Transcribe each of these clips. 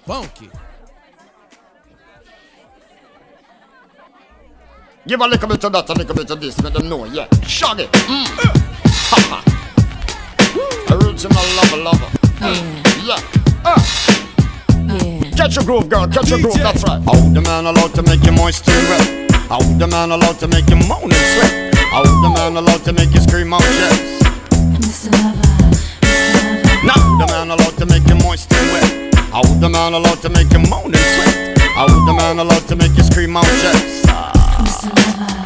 funky. Give a little bit of that, a little bit of this, let them know, yeah. Shaggy. Original lover. Yeah. Catch your groove, girl, catch your groove, that's right. How the man allowed to make you moist and wet? How the man allowed to make you moan and sweat? How the man allowed to make you scream out, yes? Mr. Lover, Mr. Lover. Now the man allowed to make you moist and wet? How the man allowed to make you moan and sweat? How the man allowed to make you scream out, yes? Mr. Lover.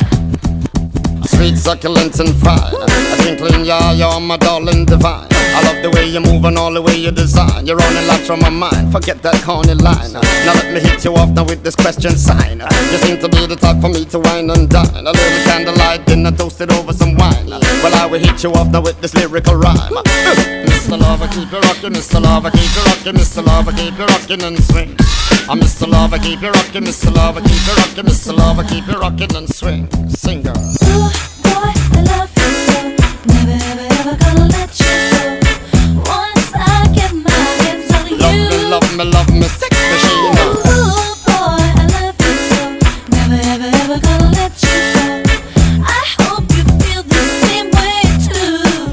Sweet, succulent and fine. A twinkling, yeah, you're my darling divine. I love the way you move and all the way you design. You're running lights from my mind, forget that corny line. Now let me hit you off now with this question sign. You seem to be the type for me to wine and dine. A little candlelight dinner toasted over some wine. Well, I will hit you off now with this lyrical rhyme. Mr. Lover, keep it rockin', Mr. Lover, keep it rockin', Mr. Lover, keep it rockin' and swing. I'm Mr. Lover, keep it rockin', Mr. Lover, keep it rockin', Mr. Lover, keep it rockin' and swing. Sing, girl. Oh, boy, I love you so. Never, ever, ever gonna let you go. Once I get my hands on you. Love me, sex machine. Oh, boy, I love you so. Never, ever, ever gonna let you go. I hope you feel the same way too.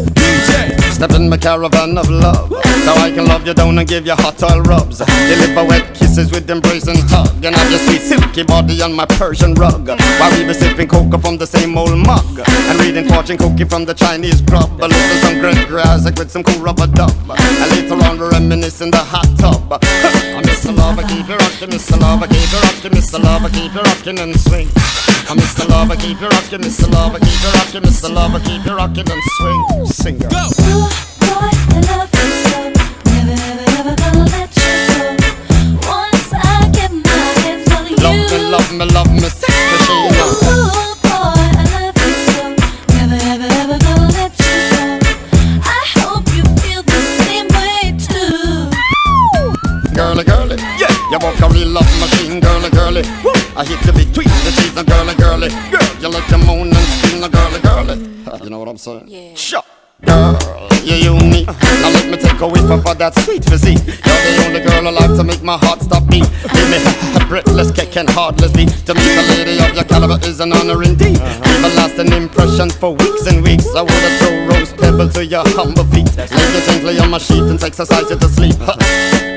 DJ. Step in my caravan of love, so I can love you down and give you hot oil rubs. Deliver wet kisses with embrace and hug, and have your sweet silky body on my Persian rug, while we be sipping cocoa from the same old mug, and reading fortune cookie from the Chinese grub. Listen some great Isaac with some cool rubber dub, and later on we reminisce in the hot tub. I'm Mr. Lover, keep it rockin', Mr. Lover, keep it rockin', Mr. Lover, keep it rockin' and swing. I'm Mr. Lover, keep it rockin', Mr. Lover, keep it rockin', Mr. Lover, keep it rockin' and swing. Sing, girl. Go. Oh, boy, I love you so. Never, ever, ever gonna let you go. Once I get my hands on you. Love me, sex machine. Oh, boy, I love you so. Never, ever, ever gonna let you go. I hope you feel the same way too. Girly, yeah, you walk a real love machine, girly. Woo. I hit you between the cheese and girly. Girl, you like to moan and scream, girly. You know what I'm saying? Yeah. Sure. Girl, you're unique. Now let me take a whiff for that sweet physique. You're the only girl alive to make my heart stop beat. Give me a breathless kick and heartless beat. To meet a lady of your caliber is an honor indeed. Leave a lasting impression for weeks and weeks. I wanna throw rose pebble to your humble feet. Lay you gently on my sheet and exercise you to sleep.